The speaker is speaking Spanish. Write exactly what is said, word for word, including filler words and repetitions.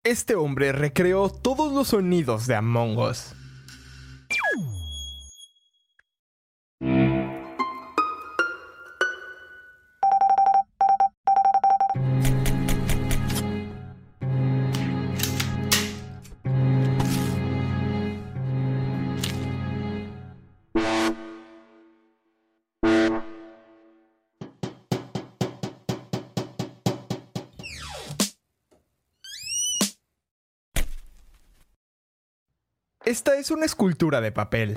Este hombre recreó todos los sonidos de Among Us. Esta es una escultura de papel.